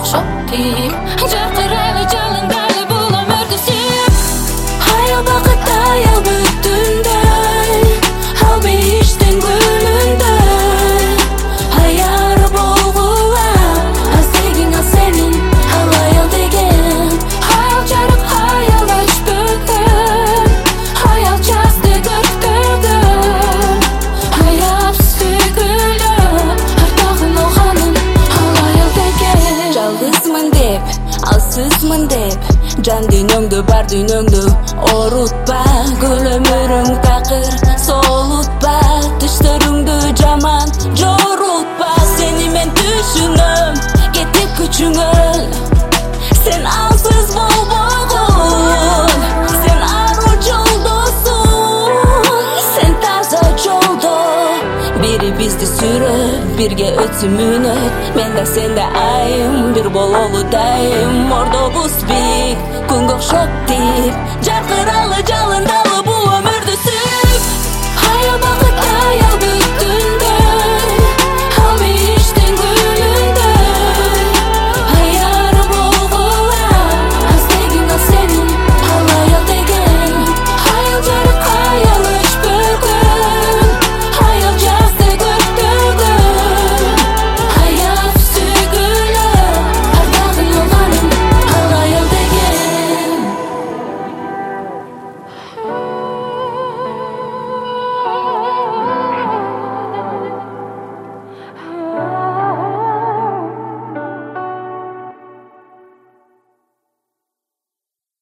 окшоп тип жаркырайлы жалындайлы бул өмүрдү сүйүп аял бакыт аял бүтүндөй ал бейиштин гүлүндөй аяры болгула азегиң ал сенин ал аял деген аял жарык аял өчпөгөн аял жазды көрктөгөн аяп сүйгүлө артагын алганым ал аял деген жалгызмын деп алсызмын деп жан дүйнөңдү бар дүйнөңдү орутпа көл өмүрүң такыр соолутпа түштөрүңдү жаман жорутпа сени мен түшүнөм кетип күчүңө сен алсыз болбогун сен ару жолдосуң сен таза жолдо бири бизди сүрөт бирге өтсүн мүнөт мен да сен да айым бир бололу дайым ордобуз бийик күнгө окшоп тип жаркыралы жалында